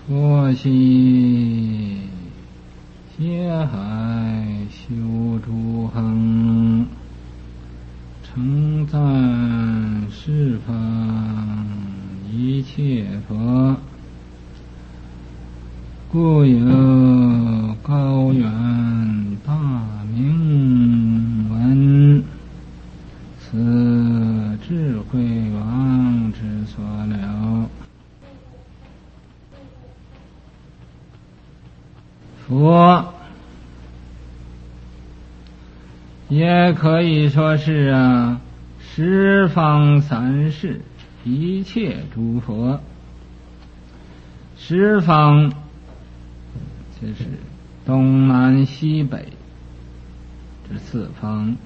佛系皆海修诸行，称赞十方一切佛，故有高远大名闻，此智慧王之所了。佛也可以说是十方三世一切诸佛。十方就是东南西北这四方，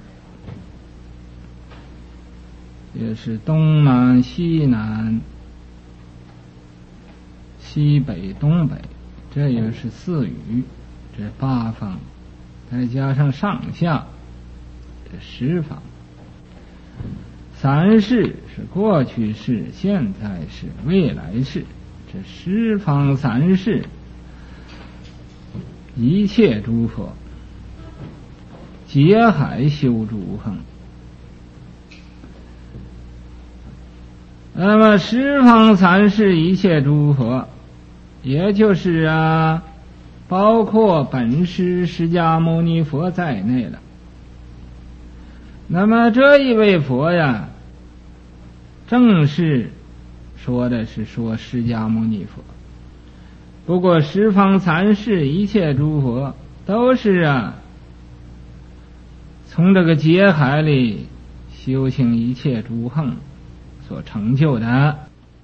也是东南西南西北东北，这也是四语，这八方，再加上上下，这十方。三世是过去世、现在世、未来世，这十方三世一切诸佛，皆海修诸行。那么十方三世一切诸佛，也就是包括本师释迦牟尼佛在内了。那么这一位佛呀，正是说的是说释迦牟尼佛。不过十方三世一切诸佛都是从这个劫海里修行一切诸行所成就的。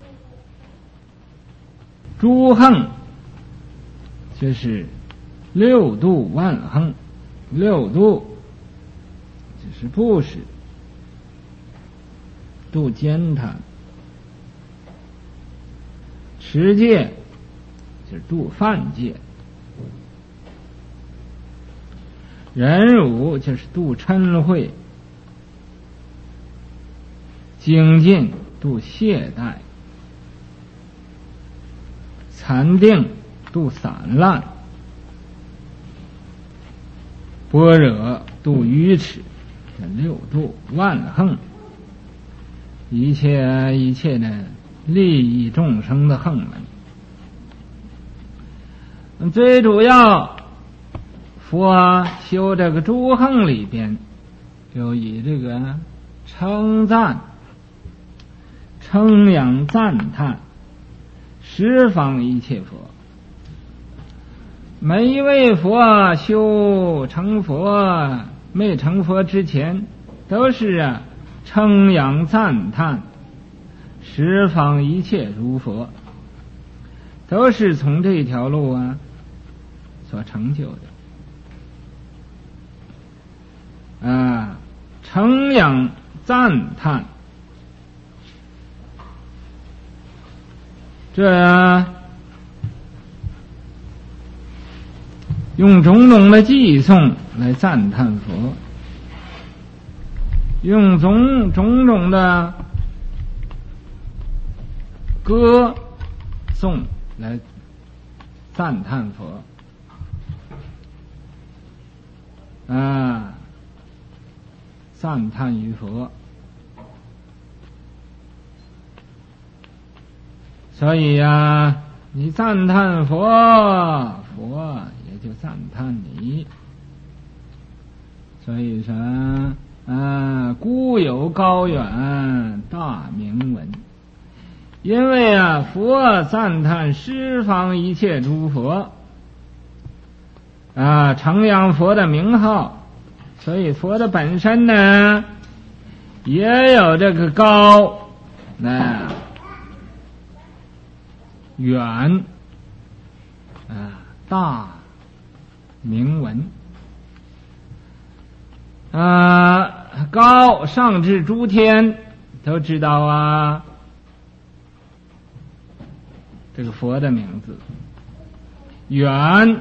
诸行就是六度万行，六度就是布施、度慳贪，持戒就是度犯戒，忍辱就是度嗔恚，精进度懈怠，禅定度散乱，般若度愚痴，这六度万行，一切的利益众生的行门。最主要佛修这个诸行里边，就以这个称赞、称扬、赞叹十方一切佛。每一位佛修成佛没成佛之前，都是称扬赞叹十方一切诸佛，都是从这条路所成就的。称扬赞叹，这用种种的偈颂来赞叹佛，用种种的歌颂来赞叹佛，赞叹于佛。所以你赞叹佛，佛也就赞叹你。所以说故有高远大名闻。因为佛赞叹十方一切诸佛，承扬佛的名号，所以佛的本身呢也有这个高远大名闻。高上至诸天都知道这个佛的名字，远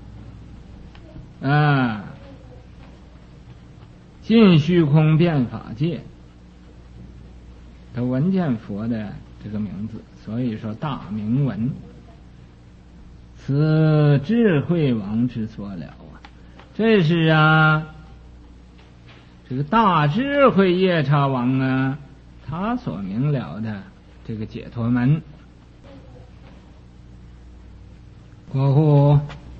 尽虚空遍法界都闻见佛的这个名字，所以说大名闻。 此智慧王之所了啊。这是这个大智慧夜叉王啊，他所明了的这个解脱门。国护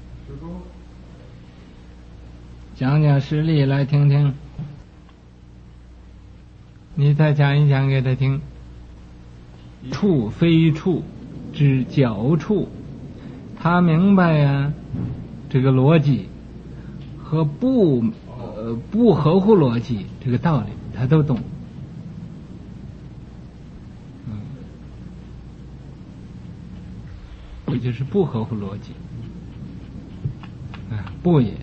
讲讲实例来听听，你再讲一讲给他听。处非处之角处，他明白这个逻辑和不合乎逻辑这个道理他都懂。这就是不合乎逻辑，不也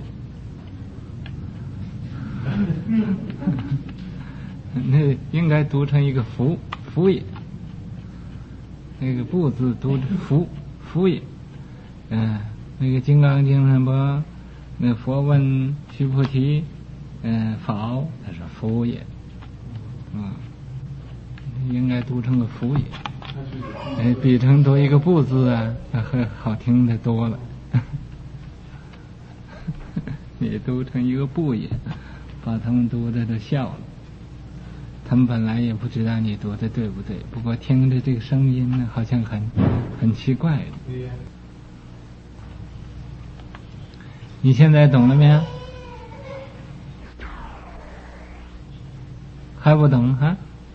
那应该读成一个福也，那个不字读福也。那个金刚经上不，那佛问须菩提，法，他说福也，应该读成个福也。比成多一个不字很好听的多了。你读成一个不也，把他们读的都笑了。他们本来也不知道你读的对不对，不过听着这个声音呢，好像很奇怪的。你现在懂了没有？还不懂啊？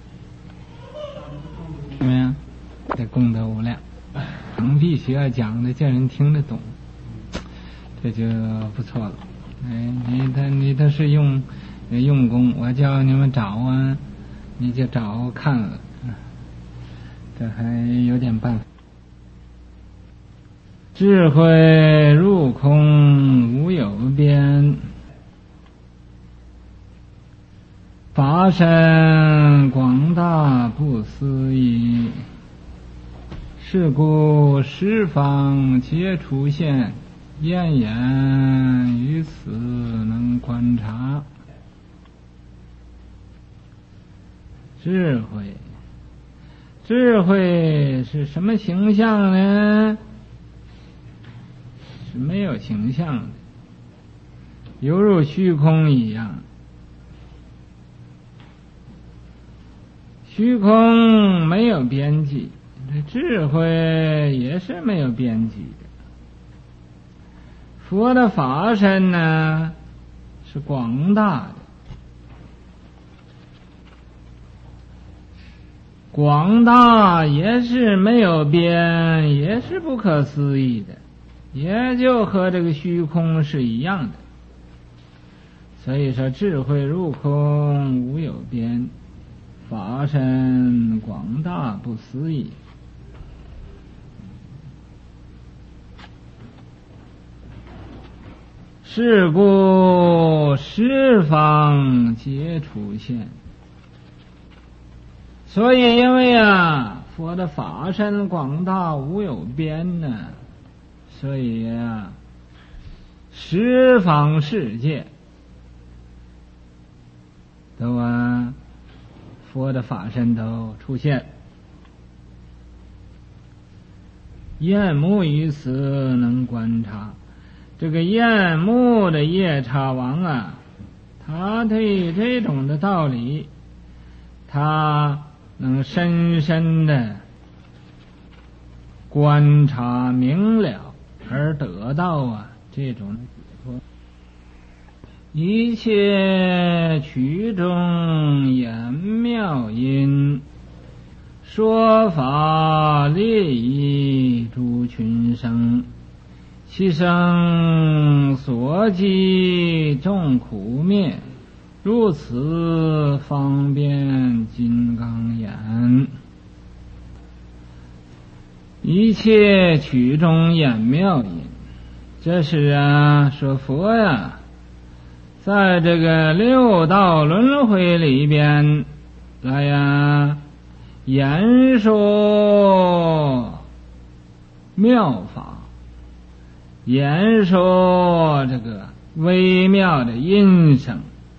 怎么样？这功德无量，必须要讲的叫人听得懂，这就不错了。你都是用功，我叫你们找你就找看了，这还有点办法。智慧入空无有边，法身广大不思议，是故十方皆出现，燕言于此能观察。智慧是什么形象呢？是没有形象的，犹如虚空一样。虚空没有边际，这智慧也是没有边际的。佛的法身呢，是广大的，广大也是没有边，也是不可思议的，也就和这个虚空是一样的。所以说智慧入空无有边，法身广大不思议。是故十方皆出现。所以因为佛的法身广大无有边呢，所以十方世界都佛的法身都出现。厌目于此能观察，这个厌目的夜叉王他对这种的道理，他能深深的观察明了，而得到这种解脱。一切曲中言妙音，说法利益诸群生，其生所积众苦灭，如此方便金刚眼。一切曲中言妙音，这是说佛在这个六道轮回里边来言说妙法，言说这个微妙的音声。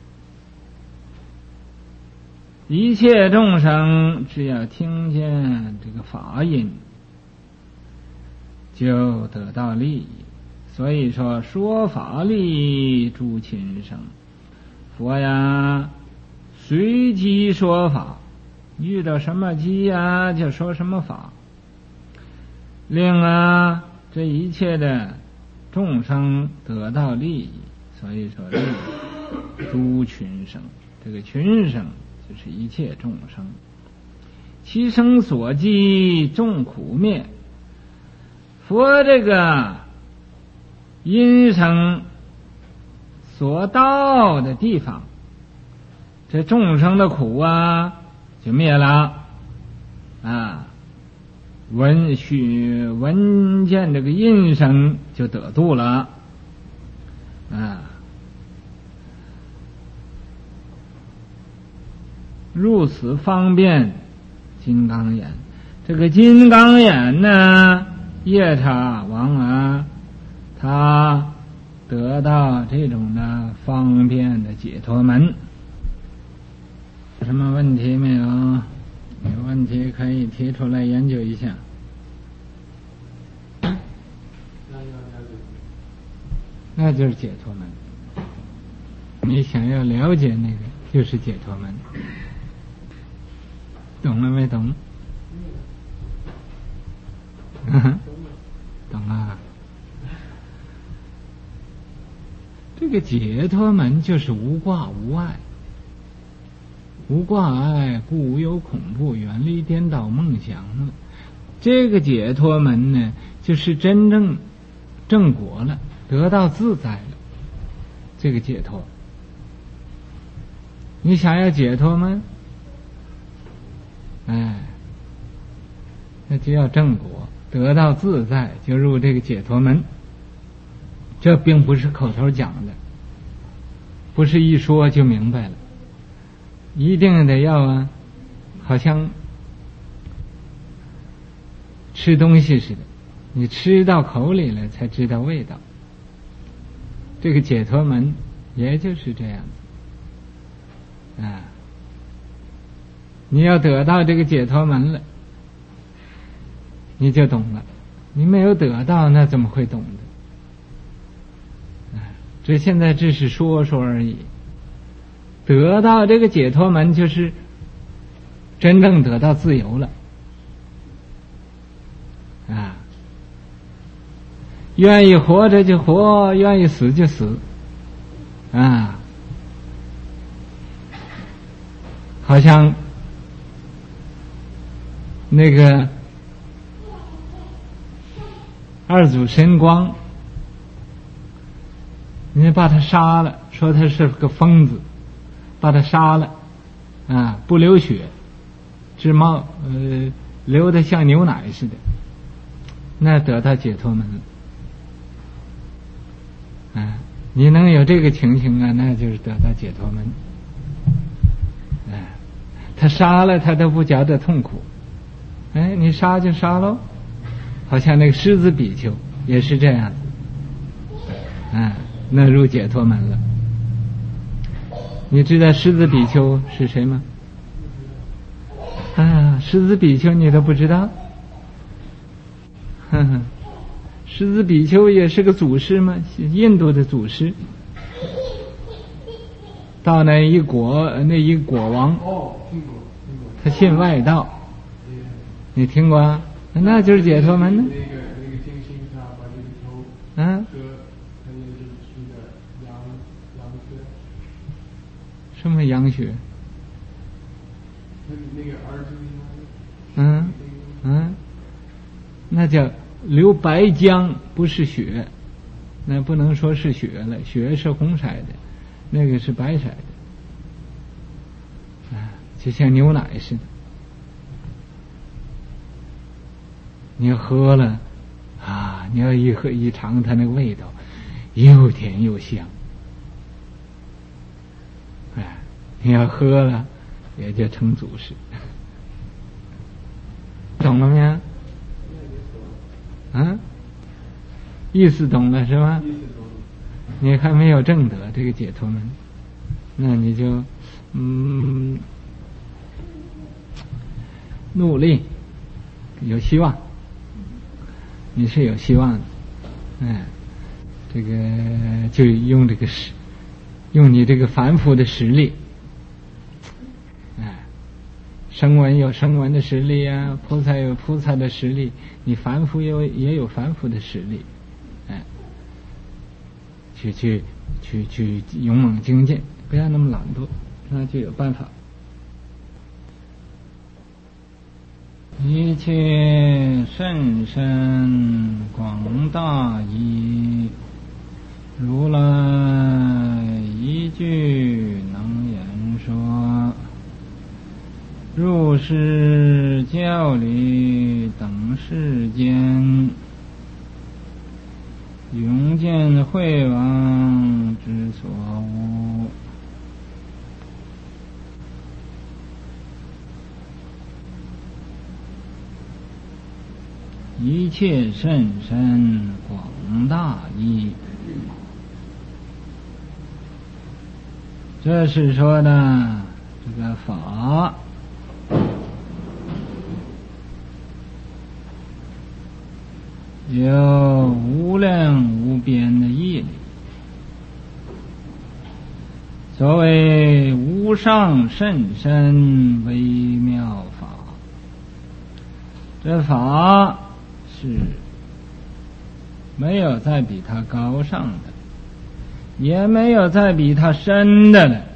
一切众生只要听见这个法音， 就得到利益。所以说说法利诸亲生，佛呀随机说法，遇到什么机呀就说什么法，令这一切的众生得到利益。所以说利益诸群生，这个群生就是一切众生，其生所积众苦灭。佛这个因生所到的地方，这众生的苦就灭了闻见这个因生就得度了如此方便金刚眼。这个金刚眼呢，夜叉王他得到这种的方便的解脱门。有什么问题没有？有问题可以提出来研究一下。那就是解脱门。你想要了解那个，就是解脱门。懂了没懂？懂了。这个解脱门就是无挂无碍，无挂碍故无有恐怖，远离颠倒梦想了。这个解脱门呢，就是真正正果了，得到自在了。这个解脱，你想要解脱吗？那就要正果，得到自在，就入这个解脱门。这并不是口头讲的，不是一说就明白了，一定得要好像吃东西似的，你吃到口里了才知道味道。这个解脱门也就是这样子你要得到这个解脱门了，你就懂了。你没有得到，那怎么会懂的？这现在只是说说而已。得到这个解脱门，就是真正得到自由了愿意活着就活，愿意死就死好像那个二祖神光，你把他杀了，说他是个疯子，把他杀了不流血，直冒流得像牛奶似的，那得到解脱门了你能有这个情形那就是得到解脱门他杀了他都不觉得痛苦你杀就杀喽，好像那个狮子比丘也是这样那入解脱门了。你知道狮子比丘是谁吗？狮子比丘你都不知道？狮子比丘也是个祖师吗？印度的祖师，到那一国王他信外道，你听过那就是解脱门呢什么羊血？那叫流白浆，不是血，那不能说是血了，血是红色的，那个是白色的就像牛奶似的，你喝了你要一喝一尝它那个味道，又甜又香你要喝了也就成祖师懂了没有意思懂了是吧？你还没有证得这个解脱门，那你就努力，有希望你是有希望的。这个就用用你这个凡夫的实力，声闻有声闻的实力啊，菩萨有菩萨的实力，你凡夫也有凡夫的实力，去勇猛精进，不要那么懒惰，那就有办法。一切甚深广大义，如来一句能言说，入世教理等世间，永见慧王之所无。一切甚深广大义，这是说的这个法有无量无边的义理，所谓无上甚深微妙法，这法是没有再比它高尚的，也没有再比它深的了，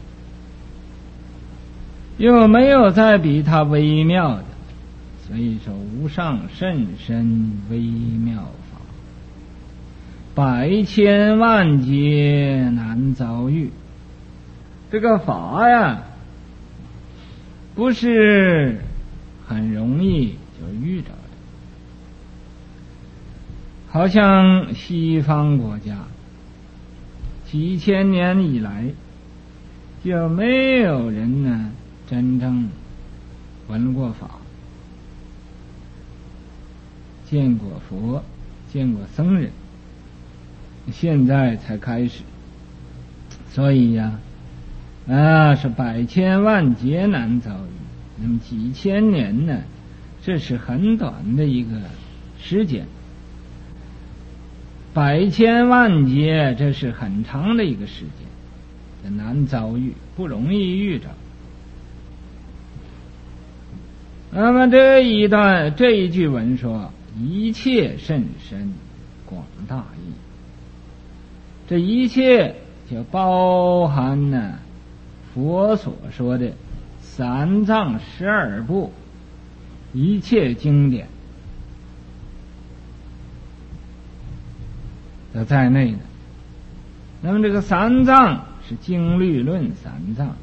又没有再比它微妙的，所以说无上甚深微妙法，百千万劫难遭遇。这个法呀，不是很容易就遇着的。好像西方国家几千年以来就没有人呢真正闻过法，见过佛，见过僧人，现在才开始。所以呀，是百千万劫难遭遇。那么几千年呢，这是很短的一个时间。百千万劫，这是很长的一个时间，这难遭遇，不容易遇着。那么这一句文说，一切甚深广大义，这一切就包含呢佛所说的三藏12部一切经典都在内的。那么这个三藏是经律论三藏，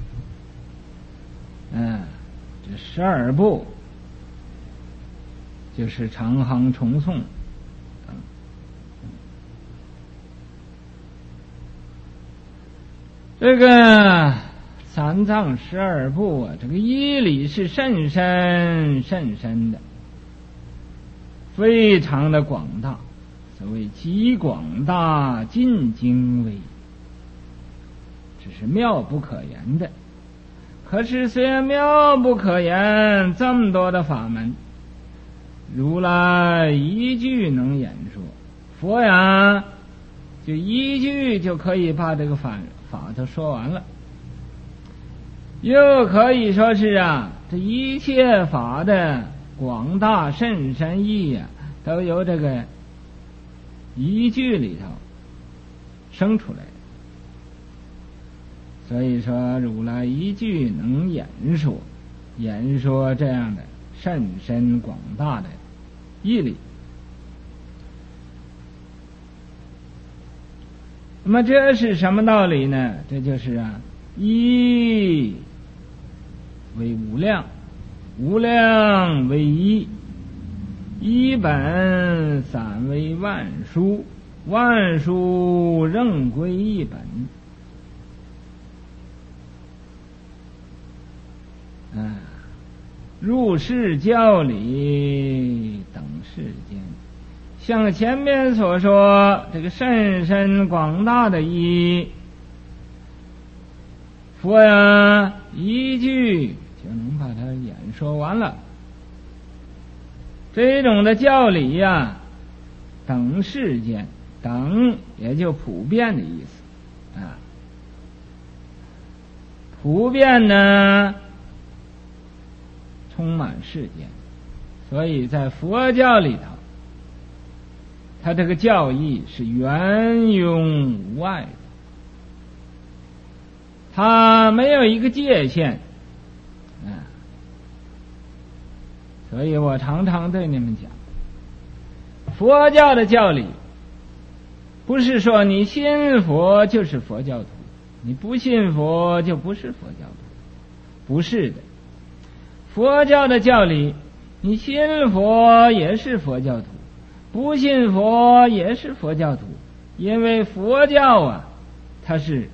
这12部就是长行重颂这个三藏12部这个义理是甚深甚深的，非常的广大，所谓极广大尽精微，这是妙不可言的。可是虽然妙不可言，这么多的法门，如来一句能演说，佛呀就一句就可以把这个法都说完了。又可以说是这一切法的广大甚深义都由这个一句里头生出来。所以说如来一句能演说这样的甚深广大的义理。那么这是什么道理呢？这就是一为无量，无量为一，一本三为万殊，万殊仍归一本。入世教理等世间，像前面所说这个甚深广大的义，佛一句就能把它演说完了。 这种的教理呀，等世间，等也就普遍的意思啊。普遍呢，充满世间，所以在佛教里头，它这个教义是圆融无碍的，它没有一个界限啊。所以我常常对你们讲，佛教的教理不是说你信佛就是佛教徒，你不信佛就不是佛教徒，不是的。佛教的教理，你信佛也是佛教徒，不信佛也是佛教徒，因为佛教啊，它是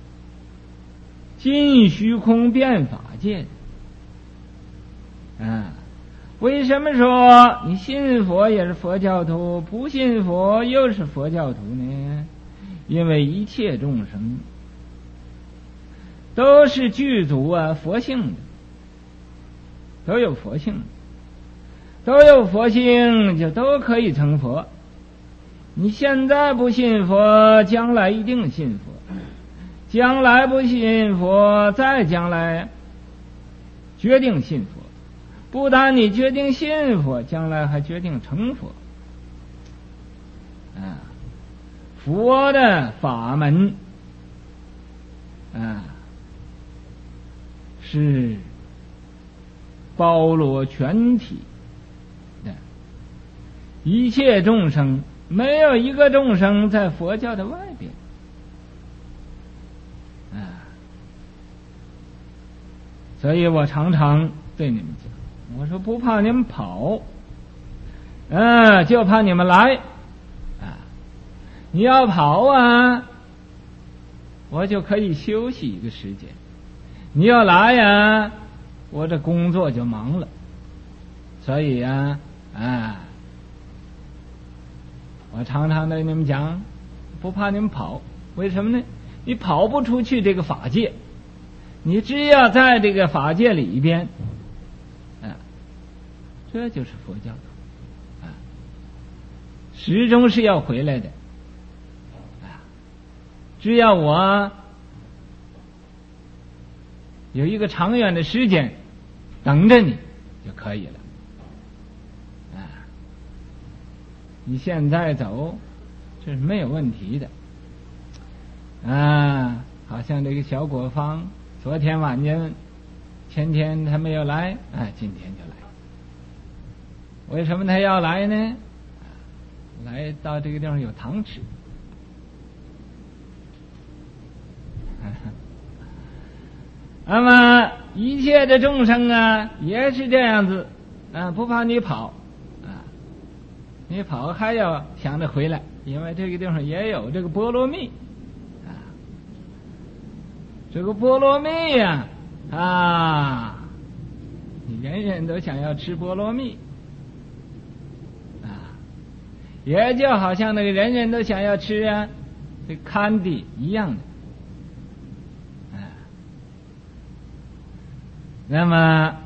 尽虚空变法界的啊。为什么说你信佛也是佛教徒，不信佛又是佛教徒呢？因为一切众生都是具足佛性的，都有佛性，都有佛性，就都可以成佛。你现在不信佛，将来一定信佛；将来不信佛，再将来决定信佛。不但你决定信佛，将来还决定成佛啊！佛的法门啊，是包罗全体的，一切众生没有一个众生在佛教的外边啊！所以我常常对你们讲，我说不怕你们跑，就怕你们来啊！你要跑啊，我就可以休息一个时间；你要来呀，我这工作就忙了。所以呀，我常常对你们讲，不怕你们跑，为什么呢？你跑不出去这个法界，你只要在这个法界里边。这就是佛教徒始终是要回来的只要我有一个长远的时间等着你就可以了你现在走这是没有问题的好像这个小果芳昨天晚间前天他没有来今天就来。为什么他要来呢？来到这个地方有糖吃。那么一切的众生也是这样子不怕你跑你跑还要想着回来，因为这个地方也有这个菠萝蜜这个菠萝蜜你人人都想要吃菠萝蜜也就好像那个人人都想要吃这candy一样的那么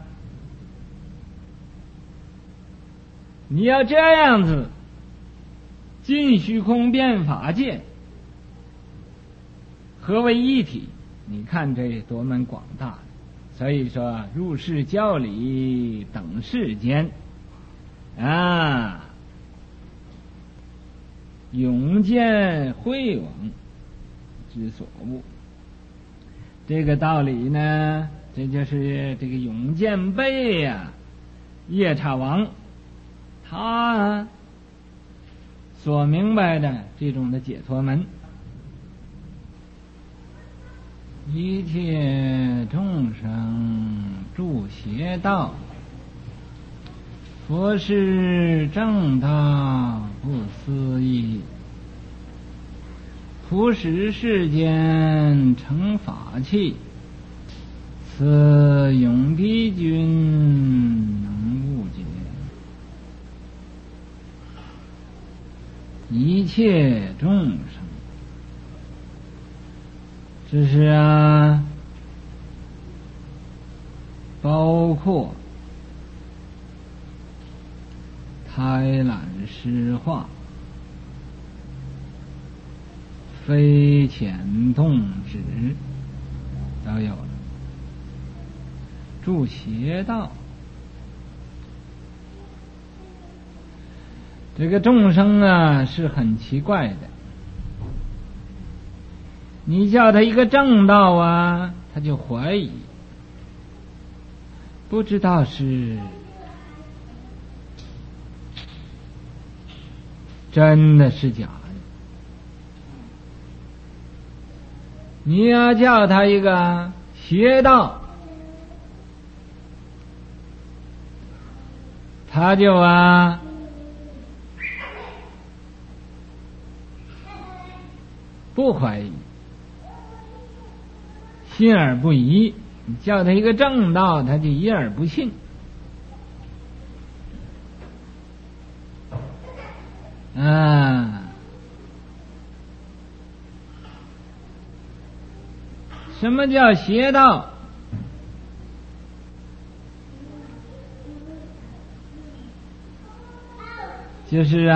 你要这样子尽虚空变法界合为一体，你看这多么广大。所以说入世教理等世间永见慧往之所悟。这个道理呢，这就是这个永见辈夜叉王他所明白的这种的解脱门。一切众生住邪道，佛是正道不思议，普使世间成法器，此永逼君能悟解。一切众生，这是包括开览诗画，飞遣动止都有了。住邪道，这个众生啊是很奇怪的，你叫他一个正道啊，他就怀疑，不知道是真的是假的。你要叫他一个邪道，他就不怀疑，信而不疑。你叫他一个正道，他就疑而不信。什么叫邪道？就是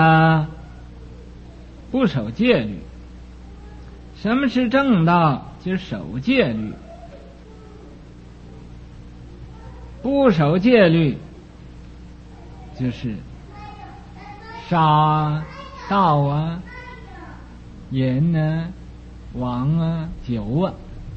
不守戒律。什么是正道？就是守戒律。不守戒律，就是杀盗淫枉酒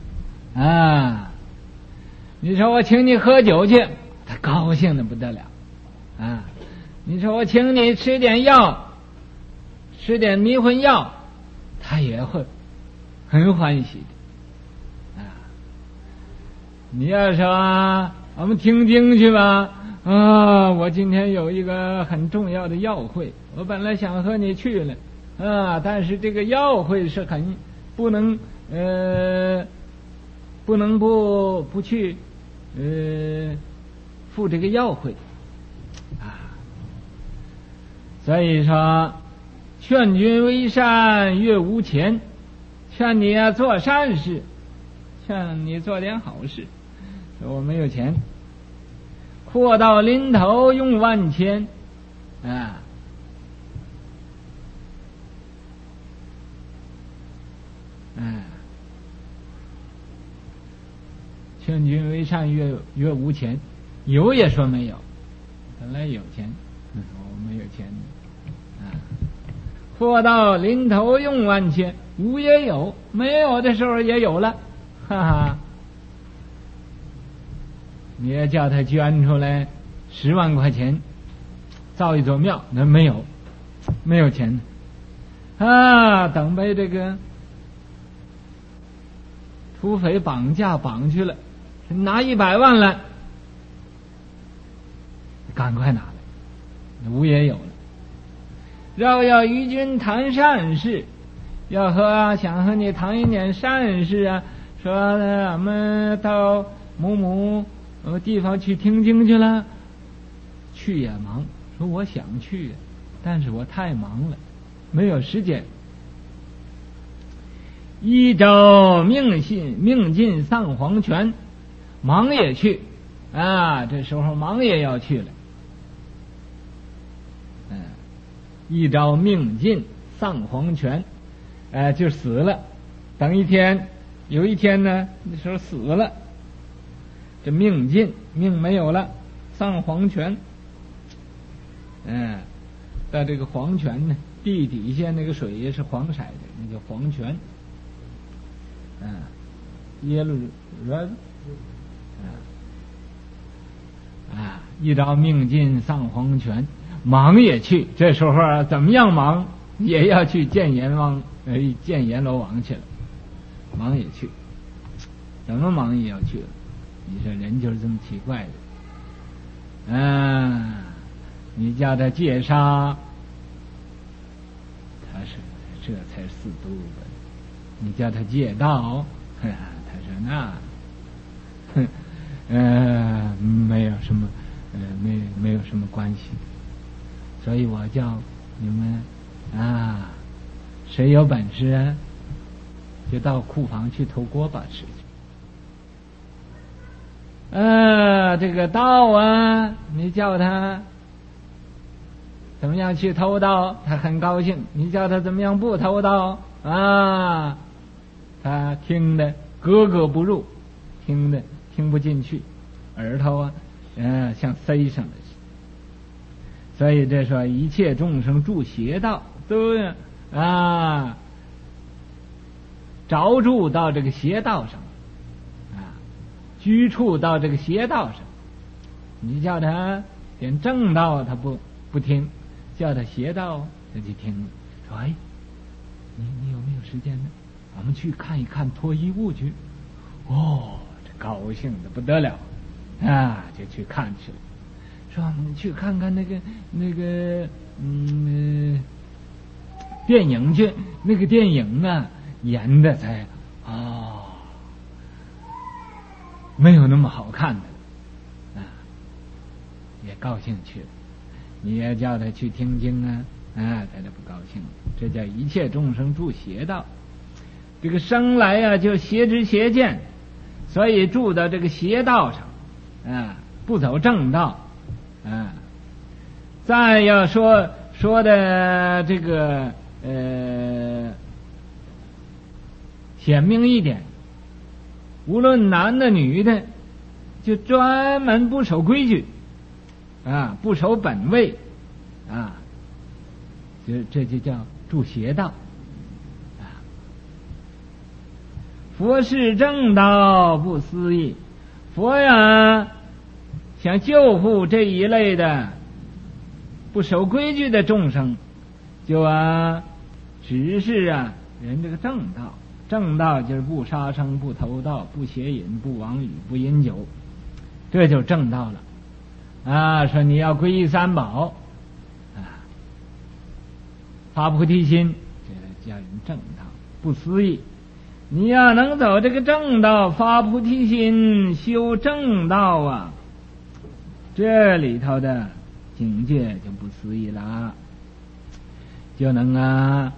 你说我请你喝酒去，他高兴的不得了你说我请你吃点药，吃点迷魂药，他也会很欢喜的你要说我们听经去吧我今天有一个很重要的要会，我本来想和你去了但是这个要会是很不能不去赴这个要会所以说劝君为善越无钱，劝你做善事，劝你做点好事，说我没有钱，货到临头用万千劝君为善越无钱，有也说没有，本来有钱我没有钱货到临头用万千，无也有，没有的时候也有了你也叫他捐出来10万块钱造一座庙，那没有钱等被这个土匪绑架绑去了，拿100万来，赶快拿来，无也有了。若要与君谈善事，想和你谈一点善事说咱们到某地方去听经去了，去也忙，说我想去，但是我太忙了，没有时间。一朝命尽丧黄泉，忙也去这时候忙也要去了。一朝命尽丧黄泉就死了，等一天有一天呢，那时候死了，这命尽，命没有了，丧黄泉在这个黄泉呢，地底下那个水也是黄色的，那叫黄泉yellow red 一朝命尽丧黄泉，忙也去。这时候怎么样忙也要去见阎罗王去了，忙也去，怎么忙也要去了。你说人就是这么奇怪的你叫他戒杀，他说这才是4度吧。你叫他戒道，他说那没有什么没有什么关系。所以我叫你们谁有本事就到库房去偷锅巴吃去。这个道你叫他怎么样去偷盗，他很高兴；你叫他怎么样不偷盗啊，他听得格格不入，听不进去，耳朵啊，像塞上了似的。所以这说一切众生住邪道，都着住到这个邪道上，居处到这个邪道上。你叫他点正道，他不听；叫他邪道，他就听了。说：“哎，你有没有时间呢？我们去看一看脱衣舞去。”哦，这高兴的不得了就去看去了。说我们去看看那个电影去，那个电影啊演的才没有那么好看的也高兴去了。你也叫他去听经他就不高兴了。这叫一切众生住邪道，这个生来就邪知邪见，所以住到这个邪道上不走正道再要说的这个显明一点，无论男的女的，就专门不守规矩不守本位这就叫住邪道佛是正道不思议。佛呀想救护这一类的不守规矩的众生，就指示人这个正道。正道就是不杀生、不偷盗、不邪淫、不妄语、不饮酒，这就正道了说你要皈依三宝发菩提心，这叫人正道不思议。你要能走这个正道，发菩提心，修正道这里头的境界就不思议了，就能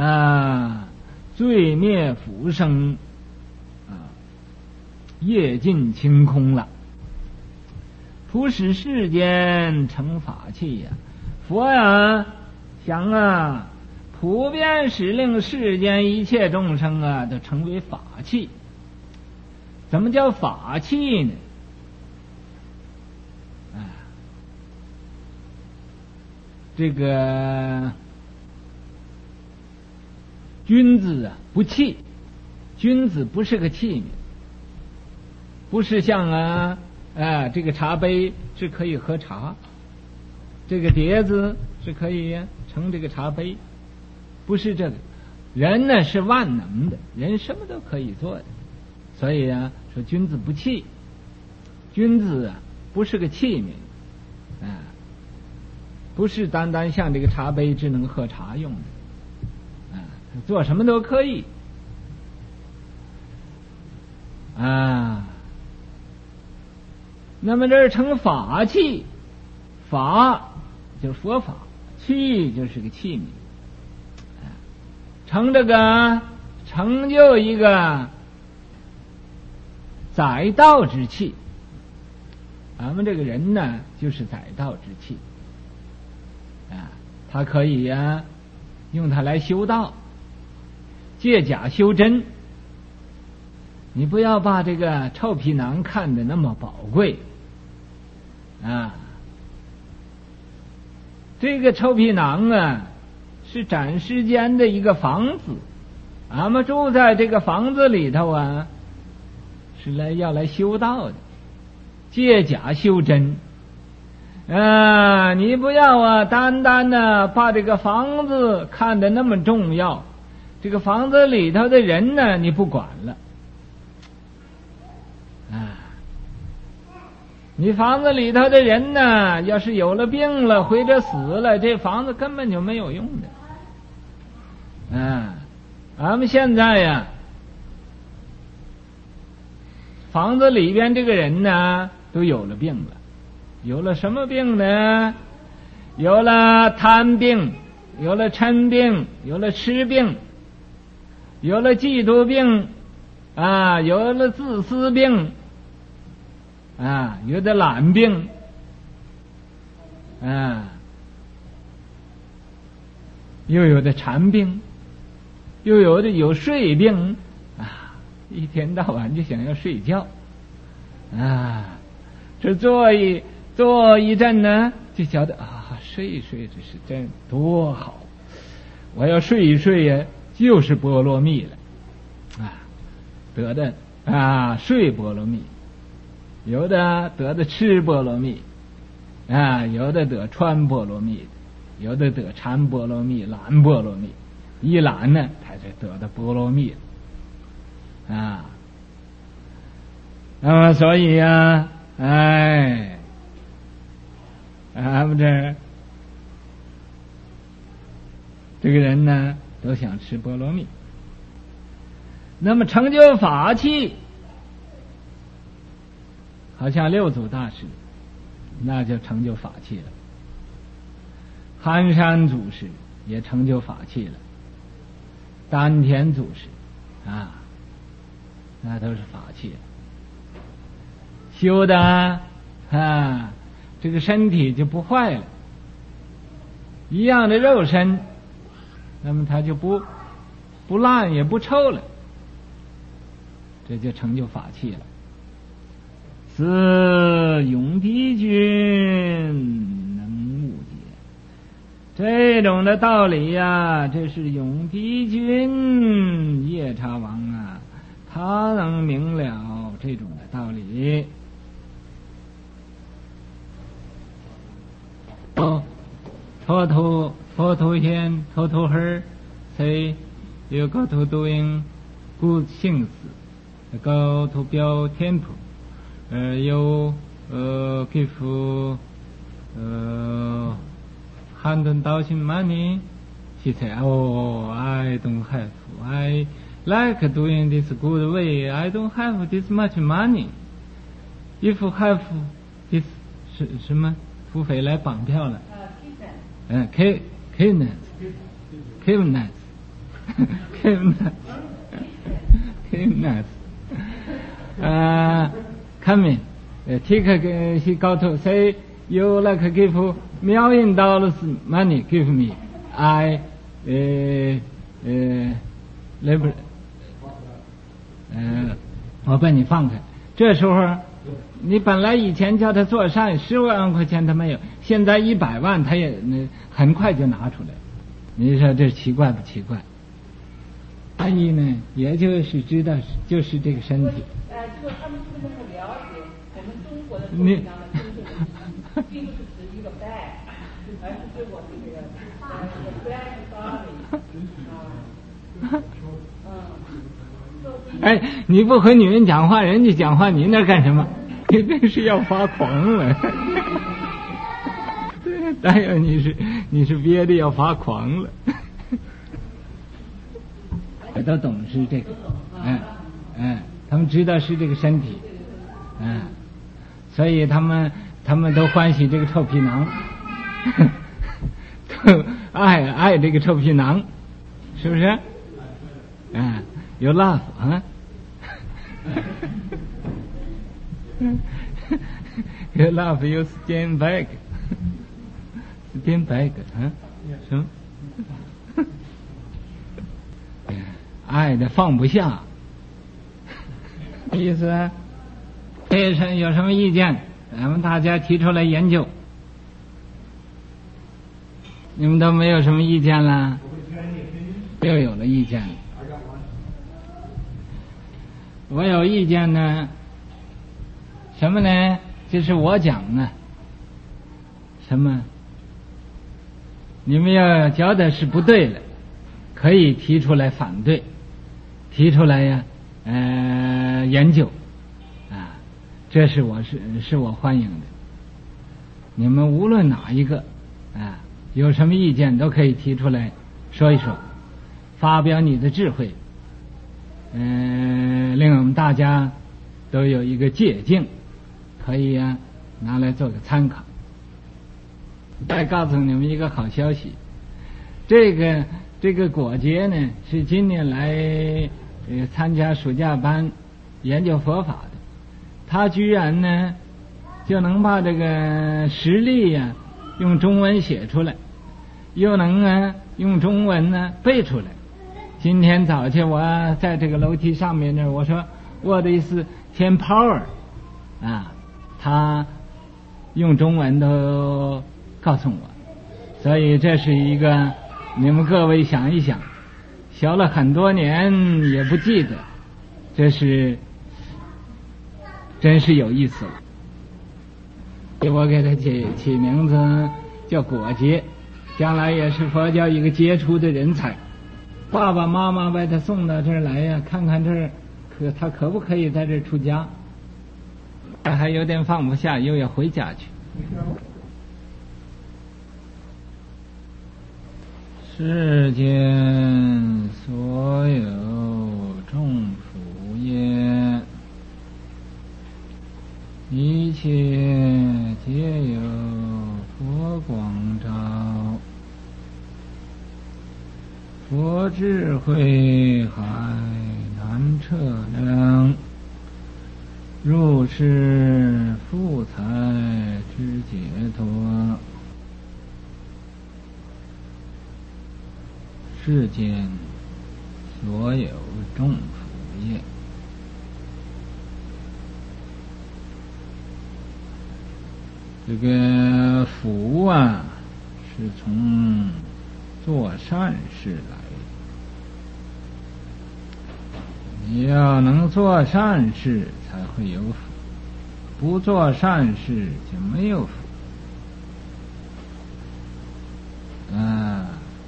罪灭福生业尽清空了。普使世间成法器佛想普遍使令世间一切众生都成为法器。怎么叫法器呢？这个君子不器，君子不是个器皿，不是像这个茶杯是可以喝茶，这个碟子是可以盛这个茶杯，不是这个。人呢是万能的，人什么都可以做的，所以说君子不器，君子不是个器皿不是单单像这个茶杯只能喝茶用的做什么都可以那么这是成法器，法就是佛法，器就是个器皿成这个成就一个载道之器。咱们这个人呢就是载道之器他可以用它来修道，借假修真。你不要把这个臭皮囊看得那么宝贵这个臭皮囊是暂时间的一个房子，俺们住在这个房子里头是要来修道的，借假修真你不要单单把这个房子看得那么重要，这个房子里头的人呢你不管了你房子里头的人呢要是有了病了或者死了，这房子根本就没有用的俺们现在房子里边这个人呢都有了病了，有了什么病呢？有了贪病，有了嗔病，有了痴病，有了嫉妒病有了自私病有的懒病又有的禅病，又有的有睡病啊，一天到晚就想要睡觉啊，这坐一阵呢，就觉得啊，睡一睡这是真多好，我要睡一睡呀，就是波罗蜜了啊，得的啊睡波罗蜜，有的得的吃波罗蜜啊，有的得穿波罗蜜，有的得禅波罗蜜、懒波罗蜜，一懒呢，他就得的波罗蜜啊。那么所以呀，俺们这个人呢，都想吃波罗蜜。那么成就法器，好像六祖大师，那就成就法器了。寒山祖师也成就法器了，丹田祖师啊，那都是法器了。修的啊，这个身体就不坏了，一样的肉身，那么它就不烂也不臭了，这就成就法器了。此永帝君能悟解，这种的道理呀，这是永帝君夜叉王啊，他能明了这种的道理。Toto hen, Toto her, say you go to doing good things, go to build temple, you give 100,000 money. She said, oh, I don't have. I like doing this good way. I don't have this much money. If have this 什么土匪来绑票了kidnaps come in, take he go to say you like give $1 million money, give me, I我把你放开。这时候你本来以前叫他做善10万块钱他没有，现在100万他也很快就拿出来。你说这奇怪不奇怪？大意呢，也就是知道就是这个身体。 就是他们是不是能够了解我们中国的宗教的真正的，并不是指一个 bad， 而是指我这个bad sorry。 哎，你不和女人讲话，人家讲话，你那干什么？你这是要发狂了。当然你是憋的要发狂了。都懂是这个，他们知道是这个身体，所以他们都欢喜这个臭皮囊，都爱这个臭皮囊，是不是？You love 啊？You love, you stand back 什么？爱的放不下，意思啊？这是有什么意见？咱们大家提出来研究。你们都没有什么意见了？又有了意见了。我有意见呢，什么呢？就是我讲呢，什么？你们要觉得是不对的，可以提出来反对，提出来呀，研究，这是我欢迎的。你们无论哪一个，有什么意见都可以提出来说一说，发表你的智慧。令我们大家都有一个借鉴，可以拿来做个参考。再告诉你们一个好消息，这个果杰呢是今年来参加暑假班研究佛法的，他居然呢就能把这个实例用中文写出来，又能用中文呢背出来。今天早去我在这个楼梯上面呢，我说what is 10 power 啊，他用中文都告诉我，所以这是一个你们各位想一想，学了很多年也不记得，这是真是有意思了。我给他起名字叫果杰，将来也是佛教一个杰出的人才。爸爸妈妈把他送到这儿来呀，看看这儿他可不可以在这儿出家，还有点放不下，又要回家去。世间所有众福业，一切皆有佛光照，佛智慧海难测量，入世富财之解脱。世间所有众福业，这个福啊是从做善事来的，你要能做善事才会有福，不做善事就没有福啊。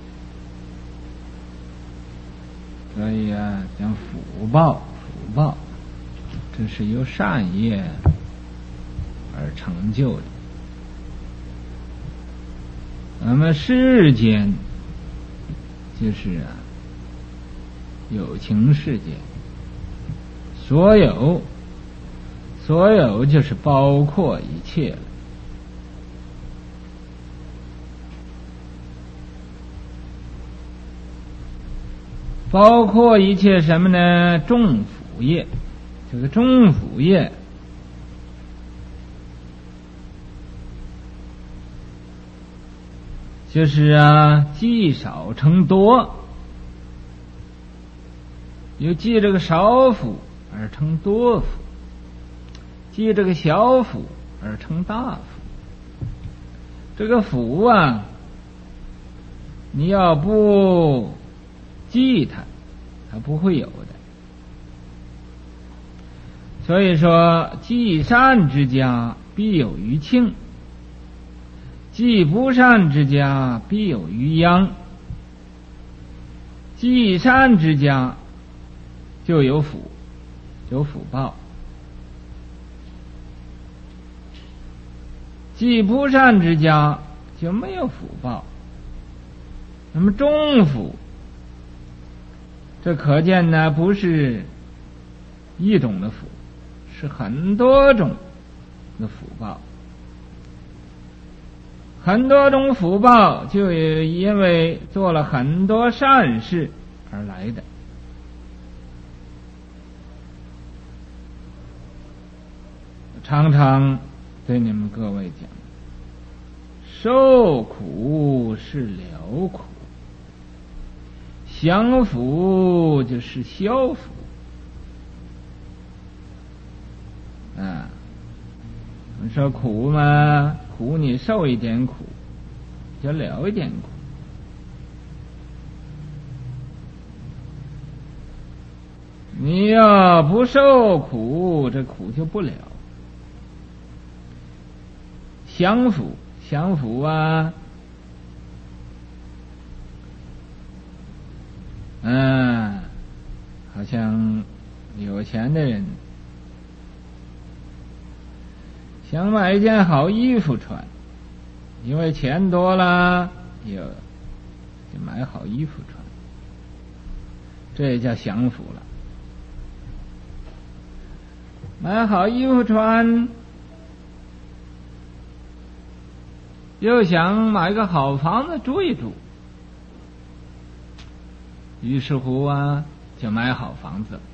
所以啊，讲福报，福报，这是由善业而成就的。那么世间就是啊，有情世界，所有就是包括一切了。包括一切什么呢？众福业，这个众福业就是啊，积少成多，由积这个少福而成多福，积这个小福而成大福。这个福啊，你要不记它不会有的。所以说，积善之家必有余庆，积不善之家必有余殃。积善之家就有福，有福报；积不善之家就没有福报。那么众福，这可见呢，不是一种的福，是很多种的福报。很多种福报就因为做了很多善事而来的。常常对你们各位讲，受苦是了苦，享福就是消福啊。你说苦嘛，苦你受一点苦就了一点苦，你要不受苦，这苦就不了。享福啊，好像有钱的人想买一件好衣服穿，因为钱多了，就买好衣服穿，这也叫享福了。买好衣服穿，又想买个好房子住一住，于是乎啊，就买好房子。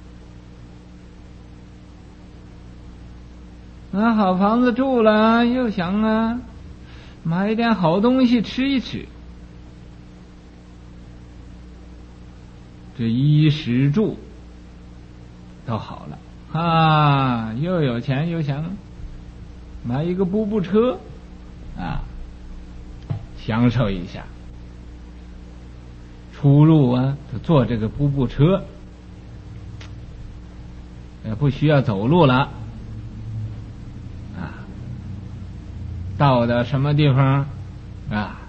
买好房子住了，又想啊，买一点好东西吃一吃， 这衣食住都好了啊，又有钱又想买一个步步车啊，享受一下。出入啊，就坐这个步步车，也不需要走路了啊。到的什么地方啊，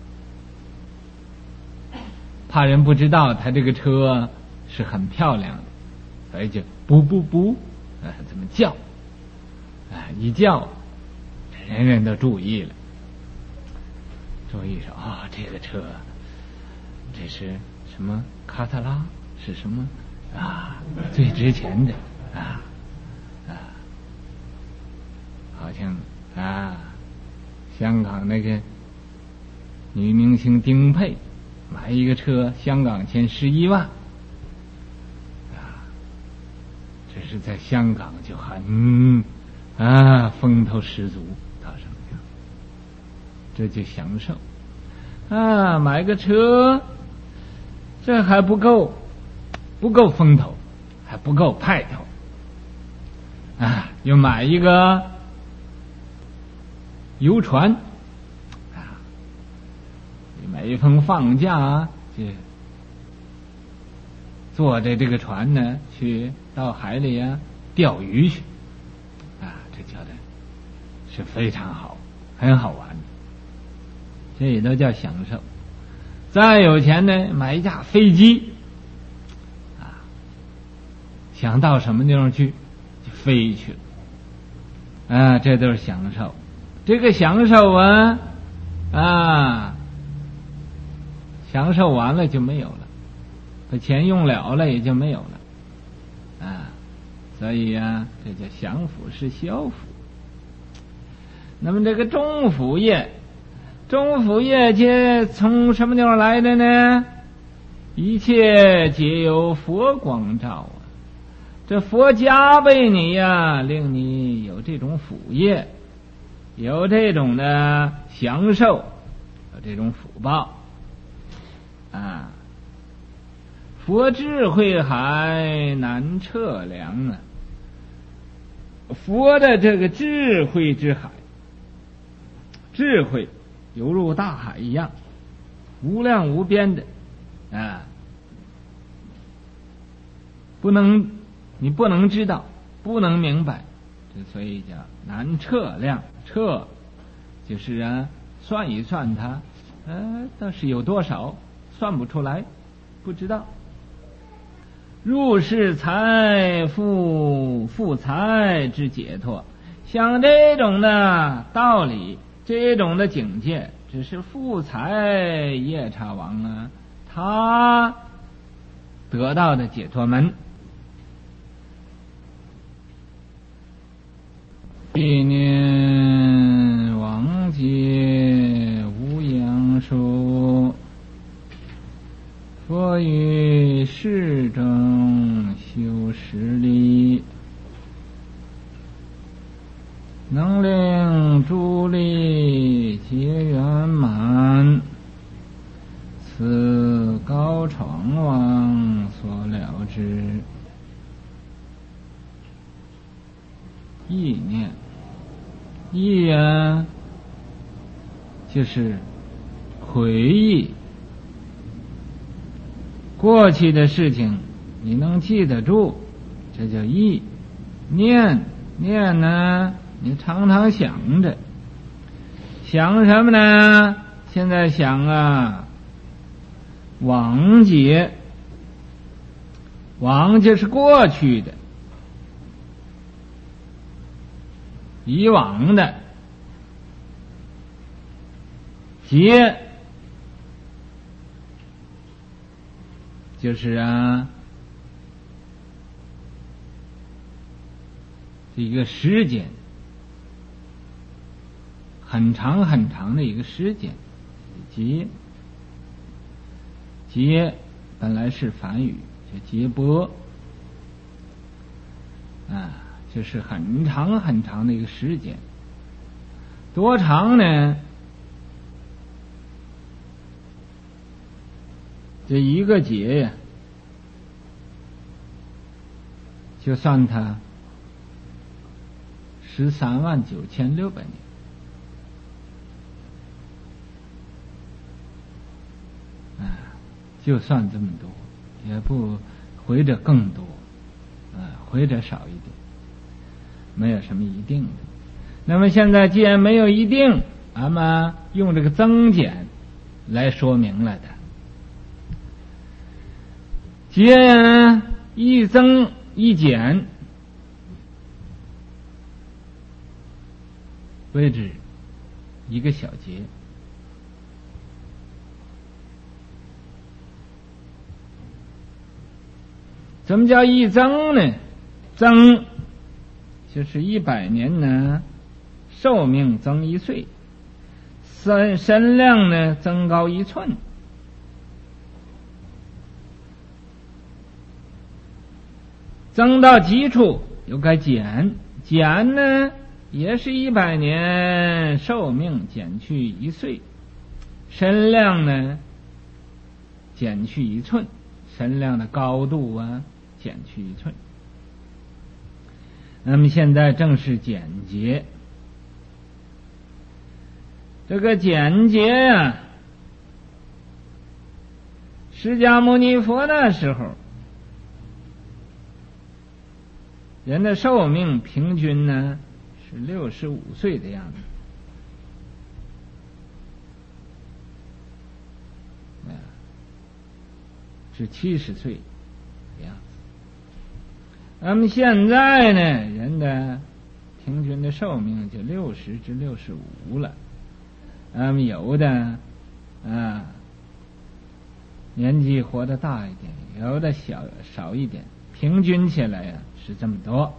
怕人不知道他这个车是很漂亮的，所以就不这么叫一叫人人都注意了，注意说啊，这个车这是什么卡特拉，是什么啊最值钱的好像香港那个女明星丁佩买一个车，香港钱11万这是在香港就很风头十足，到什么样这就享受买个车，这还不够风头，还不够派头又买一个游船每逢放假就坐着这个船呢，去到海里钓鱼去这叫的是非常好，很好玩的，这也都叫享受。再有钱呢，买一架飞机想到什么地方去就飞去了这都是享受。这个享受享受完了就没有了，把钱用了也就没有了所以这叫享福是消福。那么这个中福业皆从什么地方来的呢？一切皆由佛光照这佛加倍你令你有这种福业，有这种的享受，有这种福报佛智慧海难测量佛的这个智慧之海，智慧犹如大海一样，无量无边的你不能知道，不能明白，所以叫难测量。测就是算一算它倒是有多少，算不出来，不知道。入世财富财之解脱，像这种的道理，这种的境界，只是富财夜叉王他得到的解脱门。一念王劫无阳寿，佛于世中修十力，能令诸力皆圆满，此高床王所了之。意念，意就是回忆过去的事情，你能记得住，这叫意。念呢，你常常想着，想什么呢？现在想往劫，往就是过去的，以往的，劫就是这一个时间，很长很长的一个时间。劫本来是梵语，叫劫波就是很长很长的一个时间。多长呢？这一个劫就算他139600年，就算这么多，也不或者更多，或者少一点，没有什么一定的。那么现在既然没有一定，咱们用这个增减来说明了的。节一增一减为之一个小节。怎么叫一增呢？增就是100年呢，寿命增1岁，身量呢增高1寸。增到极处又该减，减呢也是100年，寿命减去1岁，身量呢减去1寸，身量的高度减去1寸。那么现在正是减节，这个减节释迦牟尼佛那时候，人的寿命平均呢是65岁的样子，是70岁的样子。那么现在呢，人的平均的寿命就60至65了。那么有的年纪活得大一点，有的少一点，平均起来是这么多。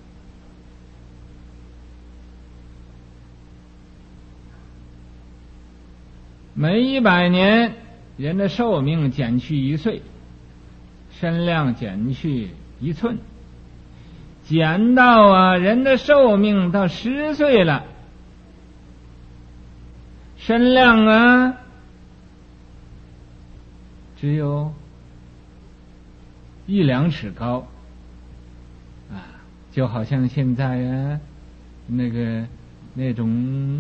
每100年人的寿命减去1岁，身量减去1寸，减到人的寿命到10岁了，身量只有1-2尺高，就好像现在那种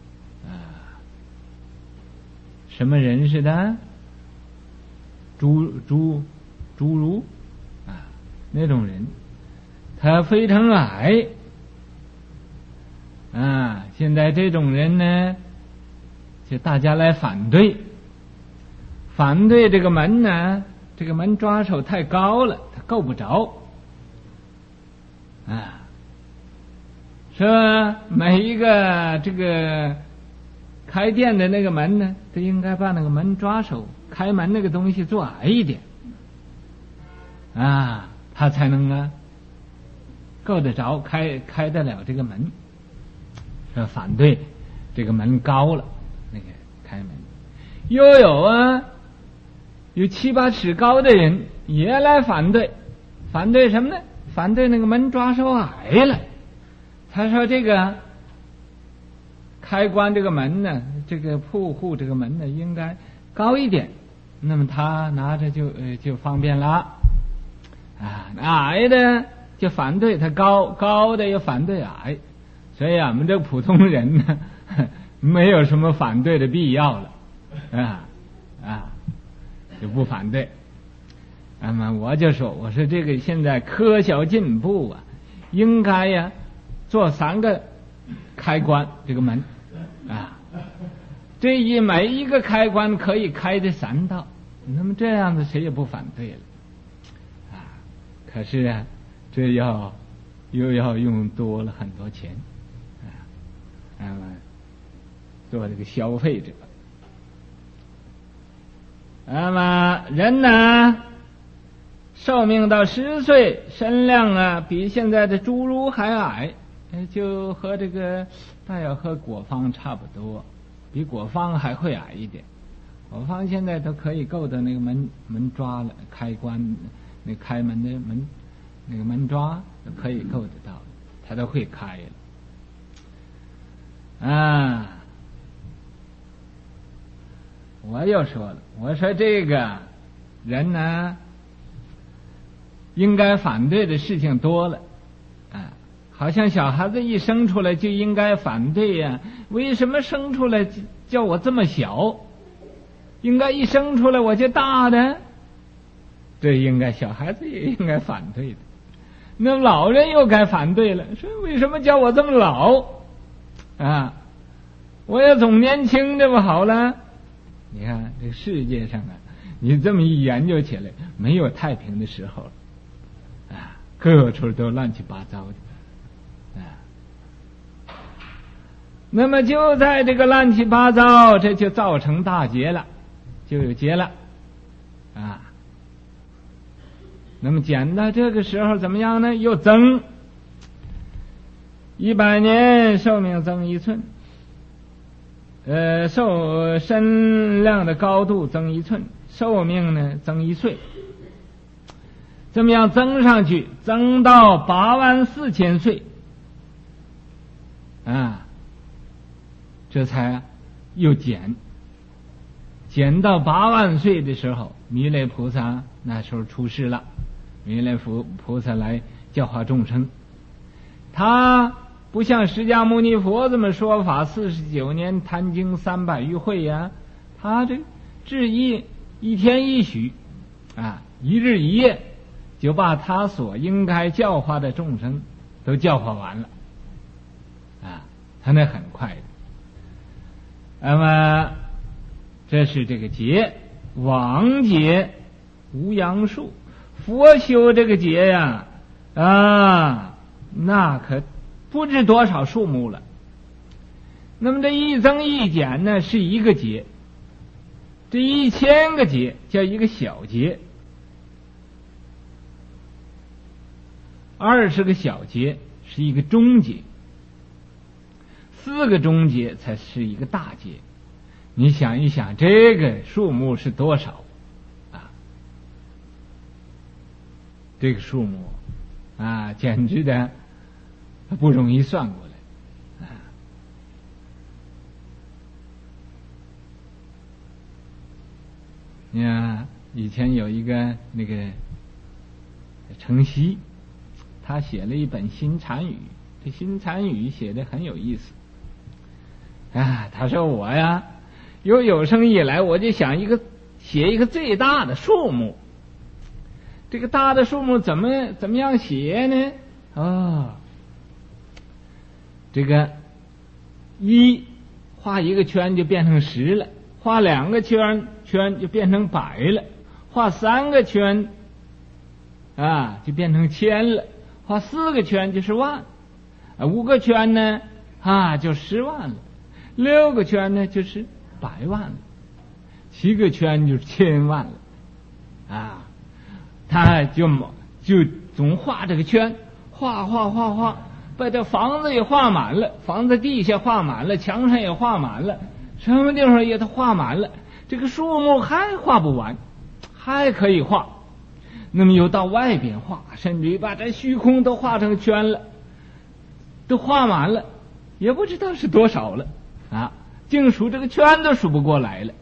什么人似的，侏儒那种人，他非常矮现在这种人呢，就大家来反对这个门呢，这个门抓手太高了，他够不着说每一个这个开店的那个门呢，都应该把那个门抓手开门那个东西做矮一点他才能够得着开得了这个门。说反对这个门高了，那个开门。又有7-8尺高的人也来反对什么呢？反对那个门抓手矮了。他说这个开关这个门呢，这个铺户这个门呢应该高一点，那么他拿着就方便了矮的就反对他高的又反对矮，所以我们这普通人呢没有什么反对的必要了就不反对。那么我说这个现在科学进步应该做3个开关这个门每一个开关可以开这3道，那么这样子谁也不反对了可是这又要用多了很多钱做这个消费者。那么人呢，寿命到10岁，身量比现在的侏儒还矮，就和这个大约和果方差不多，比果方还会矮一点。果方现在都可以够到那个门抓了，开关那开门的门那个门抓都可以够得到，他都会开了我又说了，我说这个人呢， 应该反对的事情多了，好像小孩子一生出来就应该反对呀，为什么生出来叫我这么小？应该一生出来我就大的，这应该小孩子也应该反对的。那老人又该反对了，说为什么叫我这么老啊？我也总年轻的不好了。你看这世界上你这么一研究起来，没有太平的时候了各处都乱七八糟的那么就在这个乱七八糟，这就造成大劫了，就有劫了那么减到这个时候怎么样呢？又增100年，寿命增1寸，寿身量的高度增1寸，寿命呢增1岁，这么样增上去，增到84000岁这才又减到8万岁的时候，弥勒菩萨那时候出世了。弥勒菩萨来教化众生，他不像释迦牟尼佛这么说法49年谈经300余会他这至一天一许一日一夜就把他所应该教化的众生都教化完了他那很快的。那么这是这个劫，往劫无阳数。佛修这个劫那可不知多少数目了。那么这一增一减呢是一个劫，这1000个劫叫一个小劫，20个小劫是一个中劫，4个中劫才是一个大劫。你想一想这个数目是多少这个数目简直的不容易算过来你看以前有一个那个程曦，他写了一本新禅语，这新禅语写的很有意思他说我有生以来我就想写一个最大的数目，这个大的数目怎么样写呢？这个1画一个圈就变成10了，画2个圈就变成100了，画3个圈就变成1000了，画4个圈就是万，5个圈呢就10万了，6个圈呢就是100万了，7个圈就是1000万了他就总画这个圈，画，把这房子也画满了，房子地下画满了，墙上也画满了，什么地方也都画满了，这个数目还画不完，还可以画。那么又到外边画，甚至于把这虚空都画成圈了，都画满了，也不知道是多少了净数这个圈都数不过来了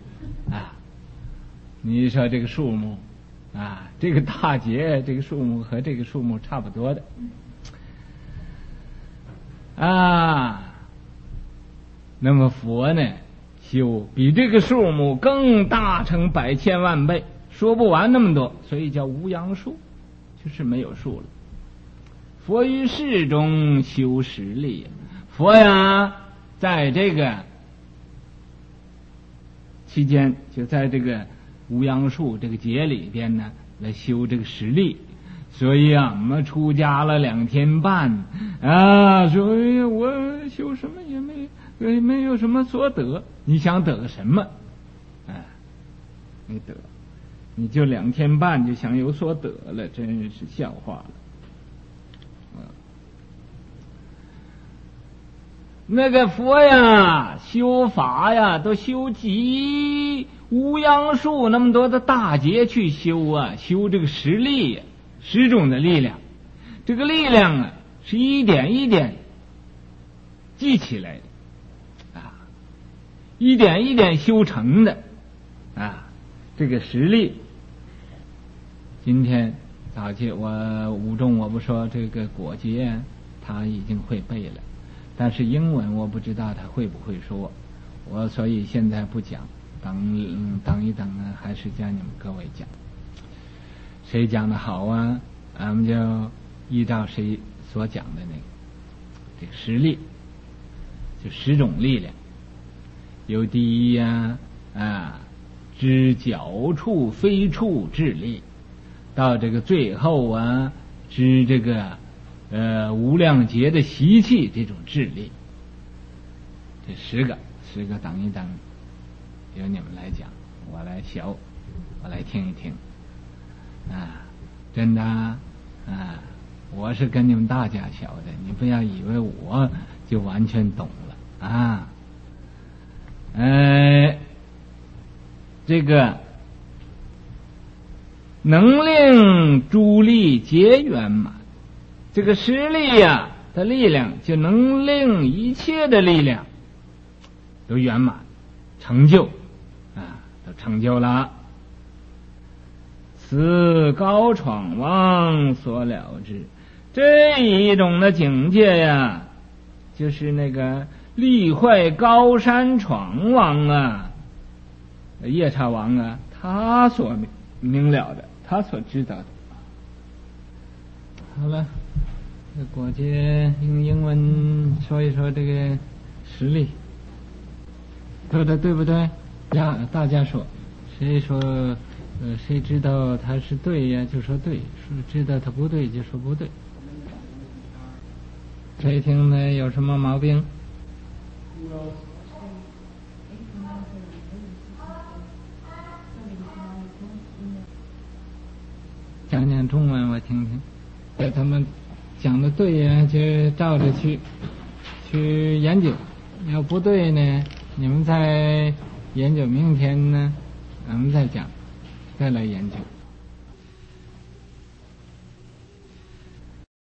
你说这个数目这个大劫这个数目和这个数目差不多的那么佛呢修比这个数目更大成100千万倍，说不完那么多，所以叫无阳数，就是没有数了。佛于世中修实力，佛在这个期间就在这个无阳数这个劫里边来修这个实力。所以我们出家了2天半所以我修什么也没有什么所得。你想得什么没得，你就2天半就想有所得了，真是笑话了那个佛修法都修极无阳数那么多的大劫去修修这个实力10种的力量，这个力量是一点一点记起来的一点一点修成的这个实力今天早期武中我不说这个果节他已经会背了，但是英文我不知道他会不会说，我所以现在不讲，等一等呢，还是叫你们各位讲。谁讲的好啊，俺们就依照谁所讲的那个这个实力，就10种力量。有第一呀知脚处非处之力，到这个最后啊，知这个无量劫的习气这种智力。这10个等一等，由你们来讲，我来学，我来听一听真的我是跟你们大家学的，你不要以为我就完全懂了这个能令诸力皆圆满，这个实力的力量就能令一切的力量都圆满成就都成就了。此高闯王所了之，这一种的境界就是那个力坏高山闯王夜叉王他所明了的，他所知道的。好了，这果节用英文说一说这个实力，说的对不对？大家说，谁说谁知道他是对呀，就说对；说知道他不对，就说不对。谁听的有什么毛病？讲讲中文我听听，在他们讲的对呀，就照着去研究；要不对呢，你们再研究，明天呢，我们再讲，再来研究。